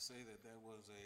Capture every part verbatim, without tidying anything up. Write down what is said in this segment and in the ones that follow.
say that that was a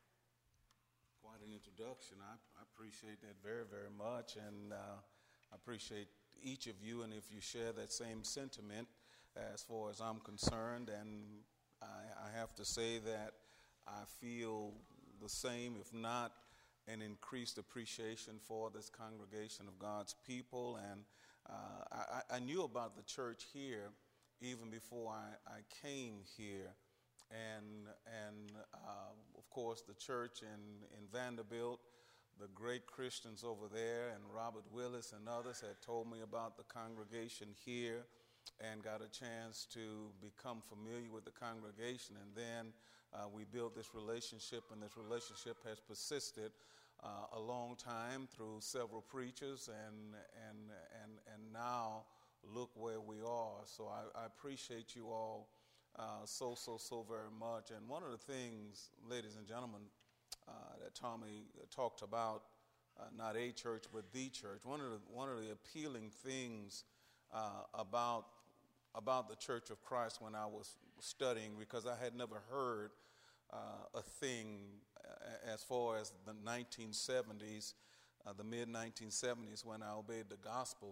quite an introduction. I, I appreciate that very, very much, and uh, I appreciate each of you, and if you share that same sentiment as far as I'm concerned, and I, I have to say that I feel the same, if not an increased appreciation for this congregation of God's people, and uh, I, I knew about the church here even before I, I came here. And, and uh, of course, the church in, in Vanderbilt, the great Christians over there, and Robert Willis and others had told me about the congregation here and got a chance to become familiar with the congregation. And then uh, we built this relationship, and this relationship has persisted uh, a long time through several preachers, and, and, and, and now look where we are. So I, I appreciate you all Uh, so, so, so very much. And one of the things, ladies and gentlemen, uh, that Tommy talked about, uh, not a church, but the church, one of the, one of the appealing things uh, about, about the Church of Christ when I was studying, because I had never heard uh, a thing as far as the nineteen seventies, uh, the mid nineteen seventies, when I obeyed the gospel,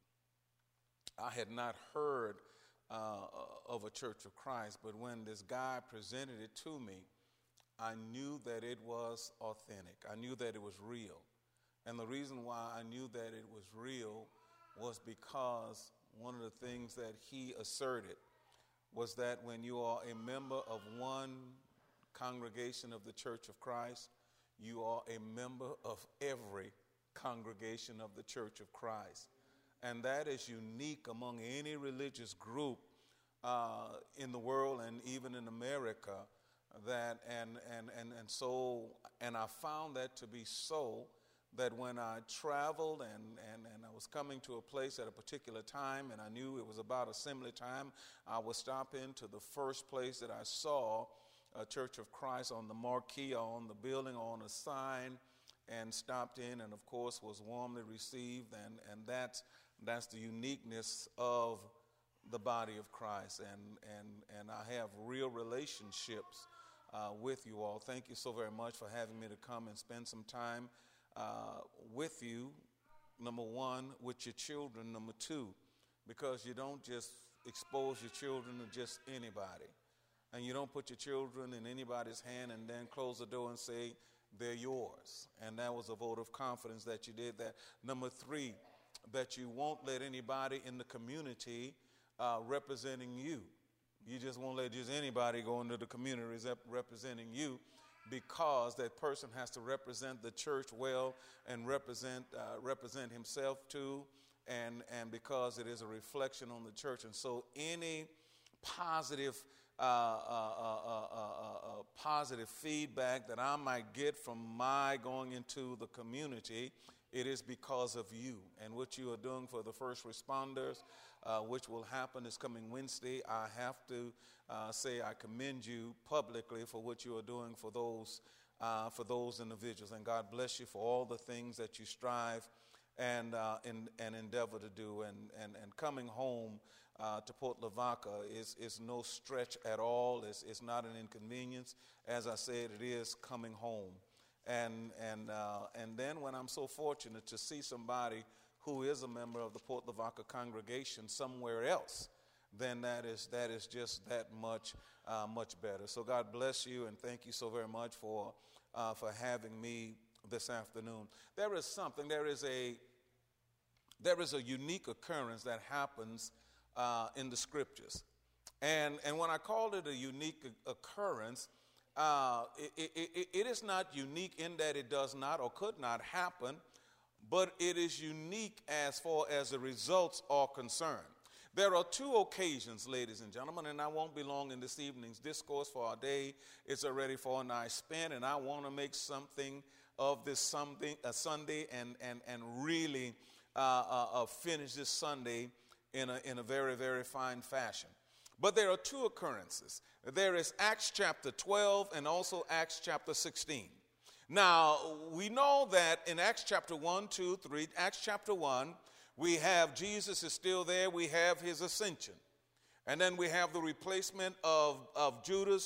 I had not heard Uh, of a Church of Christ, but when this guy presented it to me, I knew that it was authentic. I knew that it was real. And the reason why I knew that it was real was because one of the things that he asserted was that when you are a member of one congregation of the Church of Christ, you are a member of every congregation of the Church of Christ. And that is unique among any religious group uh, in the world and even in America. That and, and, and, and so, and I found that to be so, that when I traveled and, and, and I was coming to a place at a particular time and I knew it was about assembly time, I would stop into the first place that I saw a Church of Christ on the marquee or on the building or on a sign, and stopped in and, of course, was warmly received. And, and that's That's the uniqueness of the body of Christ, and and and I have real relationships uh, with you all. Thank you so very much for having me to come and spend some time uh, with you, number one, with your children, number two, because you don't just expose your children to just anybody, and you don't put your children in anybody's hand and then close the door and say they're yours, and that was a vote of confidence that you did that. Number three, that you won't let anybody in the community uh, representing you. You just won't let just anybody go into the community representing you, because that person has to represent the church well and represent uh, represent himself too, and, and because it is a reflection on the church. And so any positive uh, uh, uh, uh, uh, uh, positive feedback that I might get from my going into the community, it is because of you and what you are doing for the first responders, uh, which will happen this coming Wednesday. I have to uh, say I commend you publicly for what you are doing for those uh, for those individuals. And God bless you for all the things that you strive and uh, and, and endeavor to do. And, and, and coming home uh, to Port Lavaca is, is no stretch at all. It's, it's not an inconvenience. As I said, it is coming home. And and uh, and then when I'm so fortunate to see somebody who is a member of the Port Lavaca congregation somewhere else, then that is that is just that much uh, much better. So God bless you, and thank you so very much for uh, for having me this afternoon. There is something. There is a there is a unique occurrence that happens uh, in the scriptures, and and when I called it a unique occurrence. Uh, it, it, it is not unique in that it does not or could not happen, but it is unique as far as the results are concerned. There are two occasions, ladies and gentlemen, and I won't be long in this evening's discourse, for our day is already far nigh spent, and I want to make something of this Sunday, uh, Sunday and, and, and really uh, uh, uh, finish this Sunday in a, in a very, very fine fashion. But there are two occurrences. There is Acts chapter twelve and also Acts chapter sixteen. Now, we know that in Acts chapter one, two, three, Acts chapter one, we have Jesus is still there. We have his ascension. And then we have the replacement of, of Judas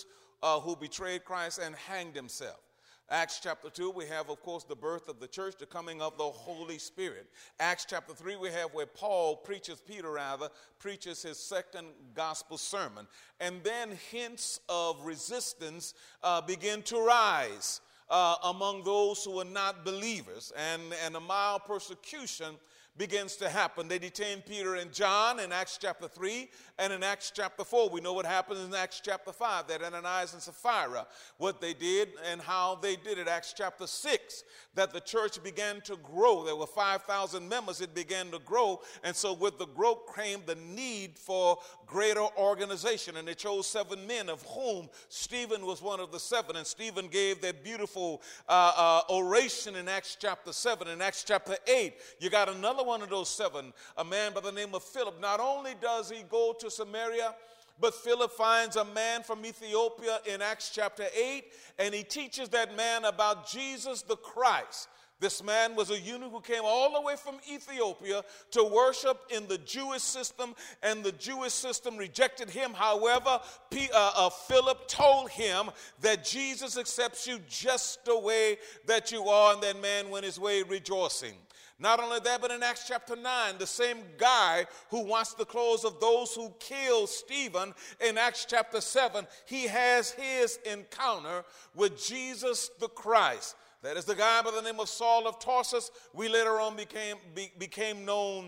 uh, who betrayed Christ and hanged himself. Acts chapter two, we have, of course, the birth of the church, the coming of the Holy Spirit. Acts chapter three, we have where Paul preaches, Peter rather, preaches his second gospel sermon. And then hints of resistance uh, begin to rise uh, among those who are not believers. And, and a mild persecution begins to happen. They detain Peter and John in Acts chapter three, and in Acts chapter four, we know what happened in Acts chapter five, that Ananias and Sapphira, what they did and how they did it. Acts chapter six, that the church began to grow. There were five thousand members, it began to grow, and so with the growth came the need for greater organization, and they chose seven men, of whom Stephen was one of the seven, and Stephen gave that beautiful uh, uh, oration in Acts chapter seven. In Acts chapter eight, you got another one of those seven, a man by the name of Philip. Not only does he go to Samaria, but Philip finds a man from Ethiopia in Acts chapter eight, and he teaches that man about Jesus the Christ. This man was a eunuch who came all the way from Ethiopia to worship in the Jewish system, and the Jewish system rejected him. However, P, uh, uh, Philip told him that Jesus accepts you just the way that you are, and that man went his way rejoicing. Not only that, but in Acts chapter nine, the same guy who washed the clothes of those who killed Stephen in Acts chapter seven, he has his encounter with Jesus the Christ. That is the guy by the name of Saul of Tarsus. We later on became, be, became known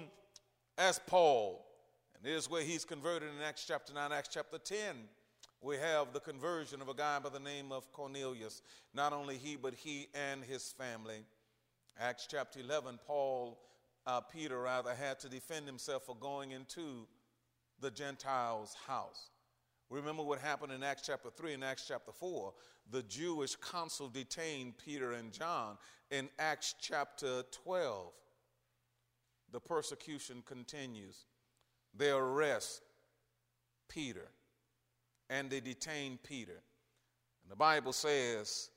as Paul. And here's where he's converted in Acts chapter nine. Acts chapter ten, we have the conversion of a guy by the name of Cornelius. Not only he, but he and his family. Acts chapter eleven, Paul, uh, Peter rather, had to defend himself for going into the Gentiles' house. Remember what happened in Acts chapter three and Acts chapter four. The Jewish council detained Peter and John. In Acts chapter twelve, the persecution continues. They arrest Peter and they detain Peter. And the Bible says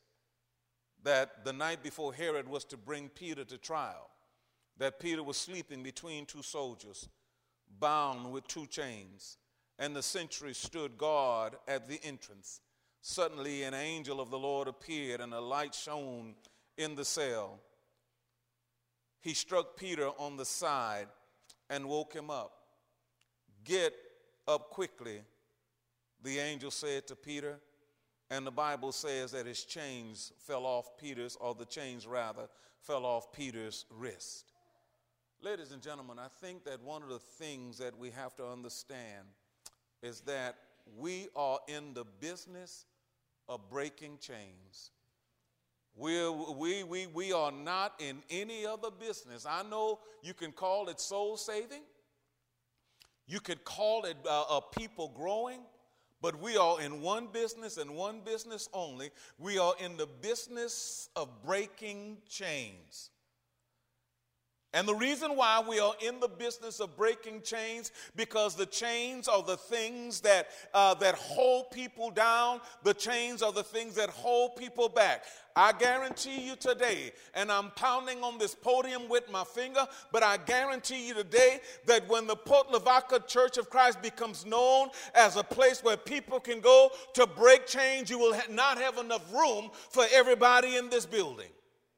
that the night before Herod was to bring Peter to trial, that Peter was sleeping between two soldiers, bound with two chains, and the sentry stood guard at the entrance. Suddenly an angel of the Lord appeared, and a light shone in the cell. He struck Peter on the side and woke him up. "Get up quickly," the angel said to Peter. And the Bible says that his chains fell off Peter's, or the chains rather, fell off Peter's wrist. Ladies and gentlemen, I think that one of the things that we have to understand is that we are in the business of breaking chains. We're, we, we, we are not in any other business. I know you can call it soul saving. You could call it uh, uh, people growing. But we are in one business and one business only. We are in the business of breaking chains. And the reason why we are in the business of breaking chains, because the chains are the things that uh, that hold people down. The chains are the things that hold people back. I guarantee you today, and I'm pounding on this podium with my finger, but I guarantee you today that when the Port Lavaca Church of Christ becomes known as a place where people can go to break chains, you will ha- not have enough room for everybody in this building.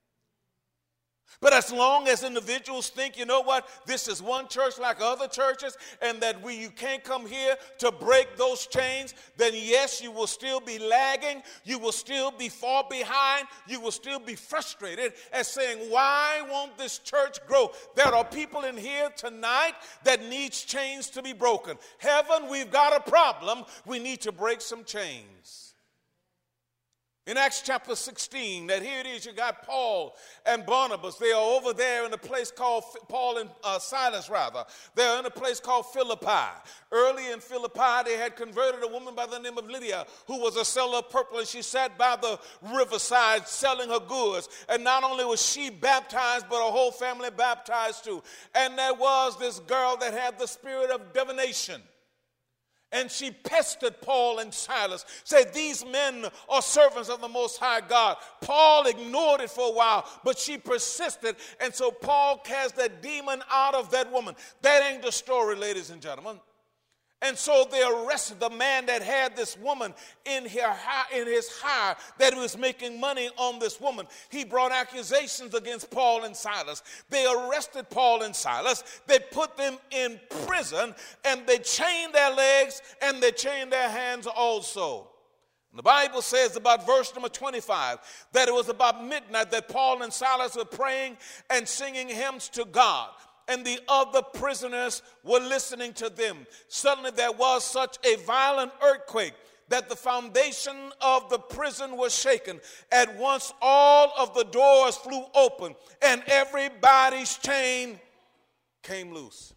But as long as individuals think, you know what, this is one church like other churches, and that we you can't come here to break those chains, then yes, you will still be lagging, you will still be far behind, you will still be frustrated as saying, why won't this church grow? There are people in here tonight that needs chains to be broken. Heaven, we've got a problem. We need to break some chains. In Acts chapter sixteen, that here it is, you got Paul and Barnabas. They are over there in a place called, Paul and uh, Silas rather. They're in a place called Philippi. Early in Philippi, they had converted a woman by the name of Lydia, who was a seller of purple, and she sat by the riverside selling her goods. And not only was she baptized, but her whole family baptized too. And there was this girl that had the spirit of divination. And she pestered Paul and Silas, said, these men are servants of the Most High God. Paul ignored it for a while, but she persisted. And so Paul cast that demon out of that woman. That ain't the story, ladies and gentlemen. And so they arrested the man that had this woman in, her, in his hire, that was making money on this woman. He brought accusations against Paul and Silas. They arrested Paul and Silas. They put them in prison, and they chained their legs, and they chained their hands also. And the Bible says about verse number twenty-five, that it was about midnight that Paul and Silas were praying and singing hymns to God. And the other prisoners were listening to them. Suddenly there was such a violent earthquake that the foundation of the prison was shaken. At once all of the doors flew open, and everybody's chain came loose.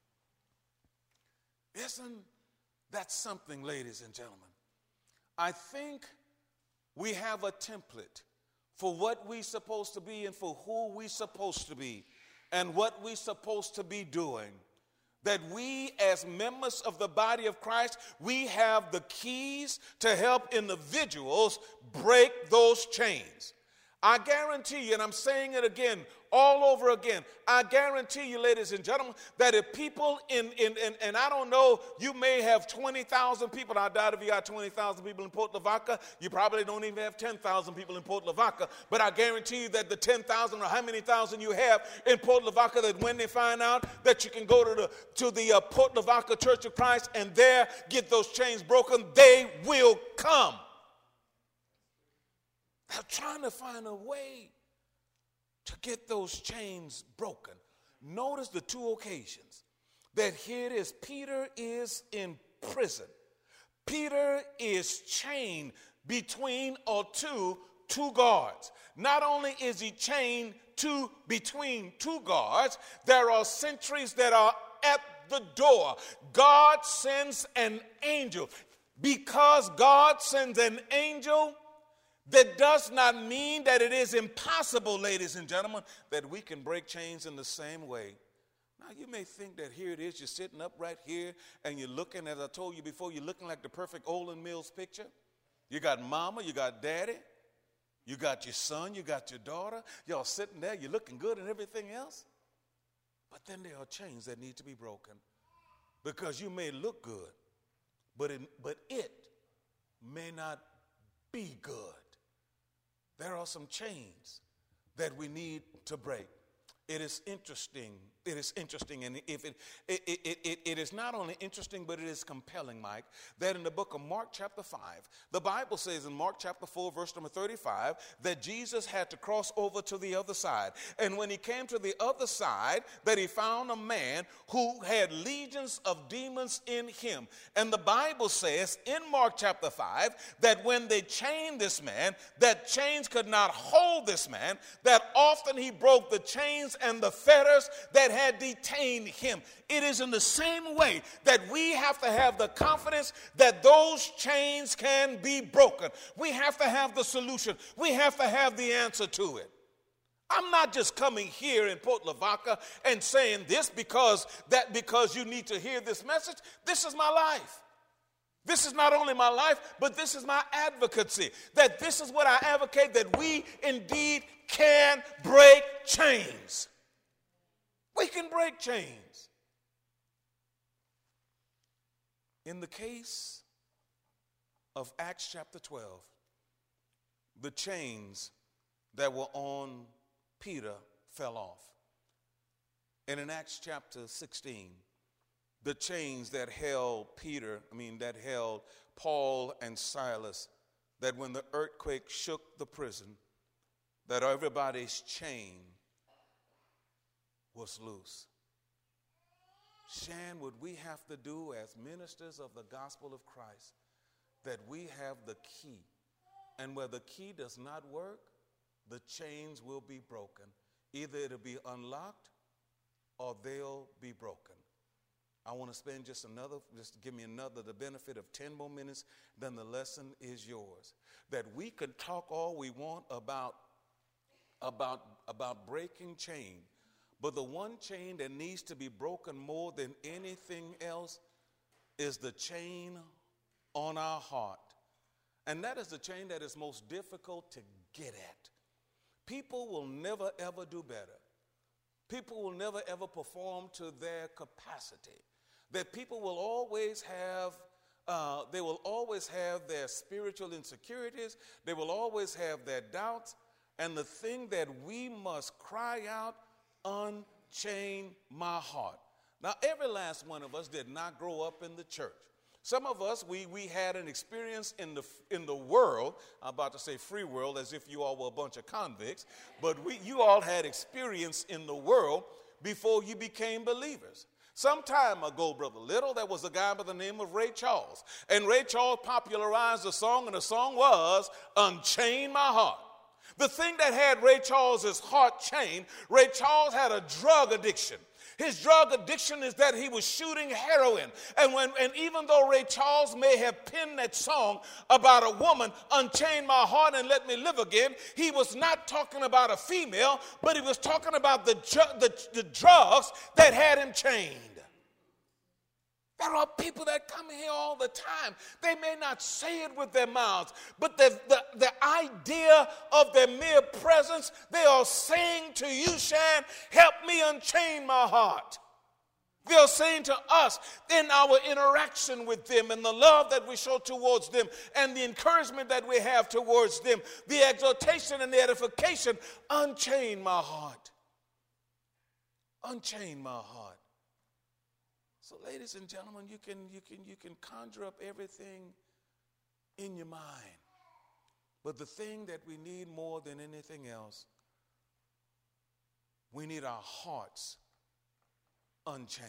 Isn't that something, ladies and gentlemen? I think we have a template for what we're supposed to be and for who we're supposed to be, and what we're supposed to be doing, that we as members of the body of Christ, we have the keys to help individuals break those chains. I guarantee you, and I'm saying it again, all over again, I guarantee you, ladies and gentlemen, that if people in, in, in and I don't know, you may have twenty thousand people. I doubt if you got twenty thousand people in Port Lavaca, you probably don't even have ten thousand people in Port Lavaca. But I guarantee you that the ten thousand or how many thousand you have in Port Lavaca, that when they find out that you can go to the, to the uh, Port Lavaca Church of Christ and there get those chains broken, they will come. They're trying to find a way to get those chains broken. Notice the two occasions that here it is. Peter is in prison. Peter is chained between or two, two guards. Not only is he chained to between two guards, there are sentries that are at the door. God sends an angel. Because God sends an angel, that does not mean that it is impossible, ladies and gentlemen, that we can break chains in the same way. Now, you may think that here it is, you're sitting up right here, and you're looking, as I told you before, you're looking like the perfect Olin Mills picture. You got mama, you got daddy, you got your son, you got your daughter. Y'all sitting there, you're looking good and everything else. But then there are chains that need to be broken. Because you may look good, but it, but it may not be good. There are some chains that we need to break. It is interesting. It is interesting, and if it, it, it, it, it is not only interesting, but it is compelling, Mike, that in the book of Mark chapter five, the Bible says in Mark chapter four, verse number thirty-five, that Jesus had to cross over to the other side. And when he came to the other side, that he found a man who had legions of demons in him. And the Bible says in Mark chapter five, that when they chained this man, that chains could not hold this man, that often he broke the chains and the fetters that had detained him. It is in the same way that we have to have the confidence that those chains can be broken. We have to have the solution. We have to have the answer to it. I'm not just coming here in Port Lavaca and saying this because that because you need to hear this message. This is my life. This is not only my life, but this is my advocacy. That this is what I advocate, that we indeed can break chains. We can break chains. In the case of Acts chapter twelve, the chains that were on Peter fell off. And in Acts chapter sixteen, the chains that held Peter, I mean, that held Paul and Silas, that when the earthquake shook the prison, that everybody's chain was loose. Shan, what we have to do as ministers of the gospel of Christ, that we have the key. And where the key does not work, the chains will be broken. Either it'll be unlocked or they'll be broken. I want to spend just another, just give me another, the benefit of ten more minutes, then the lesson is yours. That we can talk all we want about, about, about breaking chain. But the one chain that needs to be broken more than anything else is the chain on our heart. And that is the chain that is most difficult to get at. People will never, ever do better. People will never, ever perform to their capacity. that people will always have, uh, they will always have their spiritual insecurities. They will always have their doubts. And the thing that we must cry out, unchain my heart. Now, every last one of us did not grow up in the church. Some of us, we, we had an experience in the, in the world. I'm about to say free world as if you all were a bunch of convicts. But we, you all had experience in the world before you became believers. Some time ago, Brother Little, there was a guy by the name of Ray Charles. And Ray Charles popularized a song, and the song was Unchain My Heart. The thing that had Ray Charles' heart chained, Ray Charles had a drug addiction. His drug addiction is that he was shooting heroin. And when and even though Ray Charles may have penned that song about a woman, unchain my heart and let me live again, he was not talking about a female, but he was talking about the, the, the drugs that had him chained. There are people that come here all the time. They may not say it with their mouths, but the, the, the idea of their mere presence, they are saying to you, Shan, help me unchain my heart. They are saying to us in our interaction with them and the love that we show towards them and the encouragement that we have towards them, the exhortation and the edification, unchain my heart. Unchain my heart. So, ladies and gentlemen, you can, you can, you can conjure up everything in your mind. But the thing that we need more than anything else, we need our hearts unchained.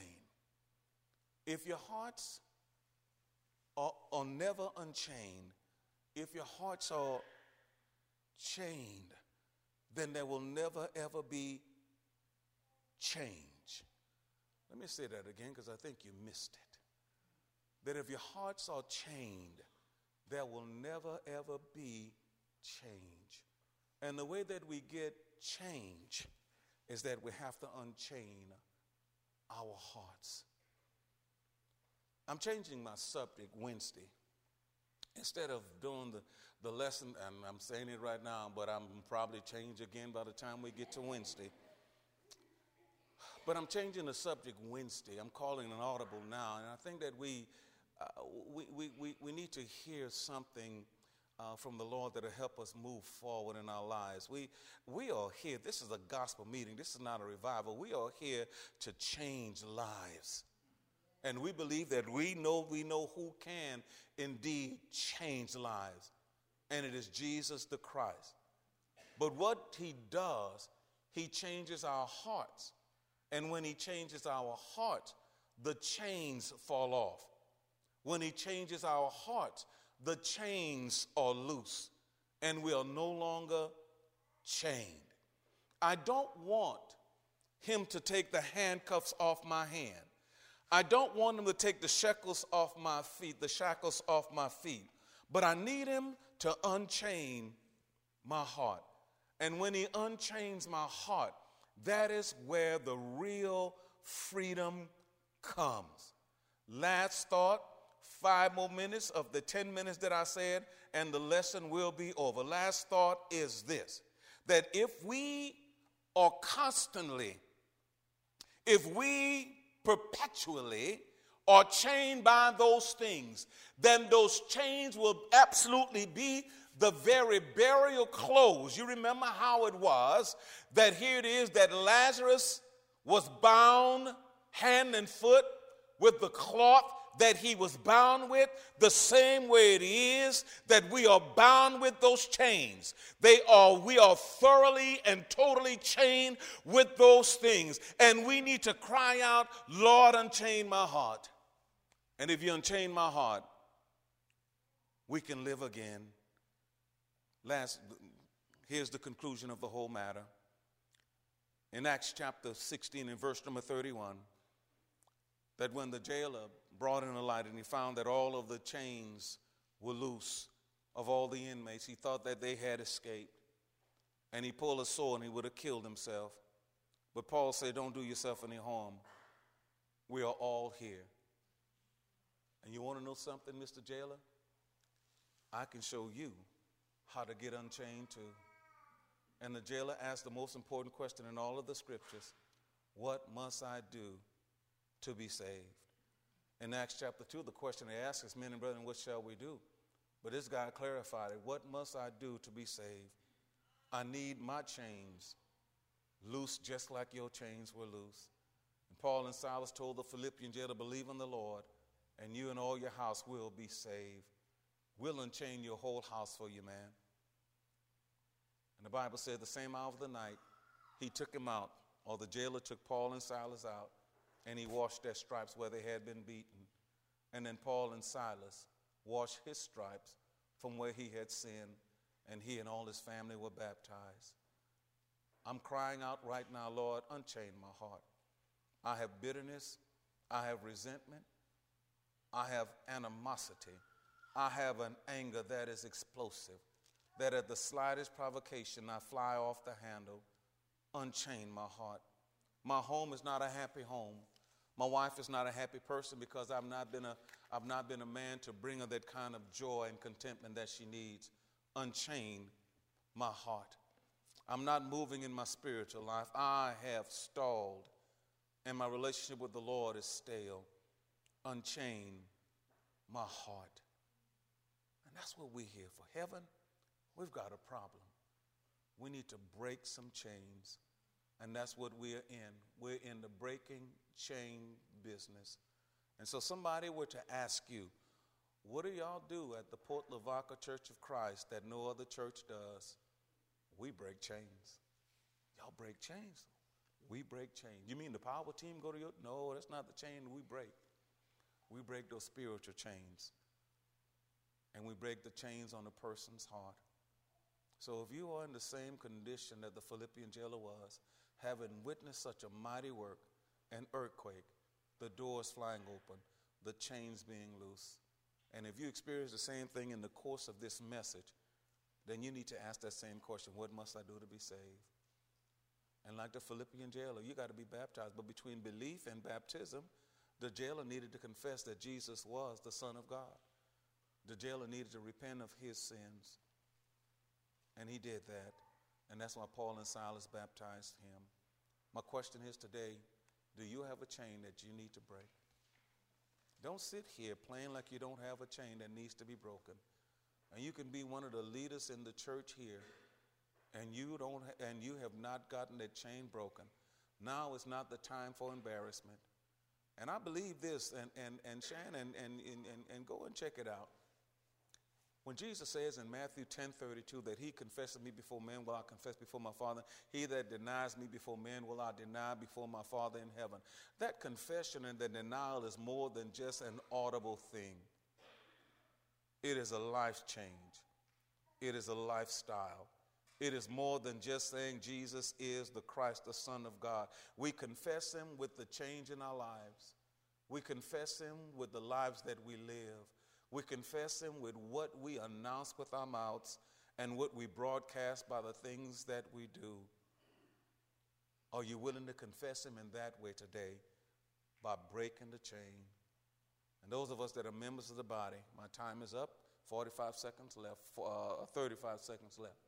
If your hearts are, are never unchained, if your hearts are chained, then there will never, ever be change. Let me say that again because I think you missed it. That if your hearts are chained, there will never, ever be change. And the way that we get change is that we have to unchain our hearts. I'm changing my subject Wednesday. Instead of doing the, the lesson, and I'm saying it right now, but I'm probably change again by the time we get to Wednesday. But I'm changing the subject Wednesday. I'm calling an audible now, and I think that we uh, we, we, we, we need to hear something uh, from the Lord that will help us move forward in our lives. We, we are here. This is a gospel meeting. This is not a revival. We are here to change lives. And we believe that we know we know who can indeed change lives, and it is Jesus the Christ. But what he does, he changes our hearts. And when he changes our heart, the chains fall off. When he changes our heart, the chains are loose, and we are no longer chained. I don't want him to take the handcuffs off my hand. I don't want him to take the shackles off my feet, the shackles off my feet. But I need him to unchain my heart. And when he unchains my heart, that is where the real freedom comes. Last thought, five more minutes of the ten minutes that I said, and the lesson will be over. Last thought is this, that if we are constantly, if we perpetually are chained by those things, then those chains will absolutely be the very burial clothes. You remember how it was that here it is that Lazarus was bound hand and foot with the cloth that he was bound with, the same way it is that we are bound with those chains. They are, we are thoroughly and totally chained with those things. And we need to cry out, Lord, unchain my heart. And if you unchain my heart, we can live again. Last, here's the conclusion of the whole matter. In Acts chapter sixteen and verse number thirty-one, that when the jailer brought in a light and he found that all of the chains were loose of all the inmates, he thought that they had escaped. And he pulled a sword and he would have killed himself. But Paul said, don't do yourself any harm. We are all here. And you want to know something, Mister Jailer? I can show you how to get unchained too. And the jailer asked the most important question in all of the scriptures: what must I do to be saved? In Acts chapter two, the question they ask is, men and brethren, what shall we do? But this guy clarified it. What must I do to be saved? I need my chains loose just like your chains were loose. And Paul and Silas told the Philippian jailer, believe in the Lord, and you and all your house will be saved. We'll unchain your whole house for you, man. And the Bible said the same hour of the night, he took him out, or the jailer took Paul and Silas out, and he washed their stripes where they had been beaten. And then Paul and Silas washed his stripes from where he had sinned, and he and all his family were baptized. I'm crying out right now, Lord, unchain my heart. I have bitterness. I have resentment. I have animosity. I have an anger that is explosive, that at the slightest provocation I fly off the handle. Unchain my heart. My home is not a happy home. My wife is not a happy person because I've not been a, I've not been a man to bring her that kind of joy and contentment that she needs. Unchain my heart. I'm not moving in my spiritual life. I have stalled, and my relationship with the Lord is stale. Unchain my heart. And that's what we're here for. Heaven, we've got a problem. We need to break some chains, and that's what we're in. We're in the breaking chain business. And so somebody were to ask you, what do y'all do at the Port Lavaca Church of Christ that no other church does? We break chains. Y'all break chains. We break chains. You mean the power team go to your? No, that's not the chain we break. We break those spiritual chains. And we break the chains on a person's heart. So if you are in the same condition that the Philippian jailer was, having witnessed such a mighty work, an earthquake, the doors flying open, the chains being loose, and if you experience the same thing in the course of this message, then you need to ask that same question, what must I do to be saved? And like the Philippian jailer, you got to be baptized. But between belief and baptism, the jailer needed to confess that Jesus was the Son of God. The jailer needed to repent of his sins. And he did that. And that's why Paul and Silas baptized him. My question is today, do you have a chain that you need to break? Don't sit here playing like you don't have a chain that needs to be broken. And you can be one of the leaders in the church here, and you don't, ha- and you have not gotten that chain broken. Now is not the time for embarrassment. And I believe this, and and and Shannon, and and and, and go and check it out. When Jesus says in Matthew ten thirty-two that he confesses me before men, will I confess before my Father. He that denies me before men, will I deny before my Father in heaven. That confession and the denial is more than just an audible thing. It is a life change. It is a lifestyle. It is more than just saying Jesus is the Christ, the Son of God. We confess him with the change in our lives. We confess him with the lives that we live. We confess him with what we announce with our mouths and what we broadcast by the things that we do. Are you willing to confess him in that way today by breaking the chain? And those of us that are members of the body, my time is up, forty-five seconds left, uh, thirty-five seconds left.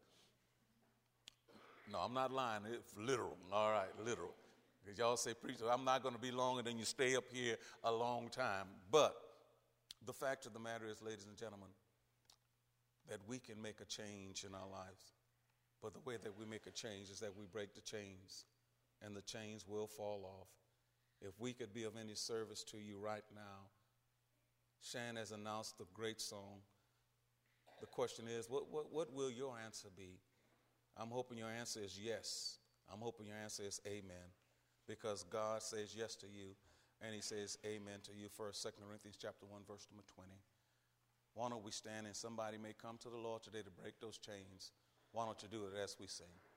No, I'm not lying, it's literal, all right, literal. Because y'all say, preacher, I'm not going to be longer than you stay up here a long time. But the fact of the matter is, ladies and gentlemen, that we can make a change in our lives. But the way that we make a change is that we break the chains, and the chains will fall off. If we could be of any service to you right now, Shan has announced the great song. The question is, what, what, what will your answer be? I'm hoping your answer is yes. I'm hoping your answer is amen. Because God says yes to you, and he says amen to you. First, Second Corinthians chapter one, verse number twenty. Why don't we stand, and somebody may come to the Lord today to break those chains. Why don't you do it as we sing?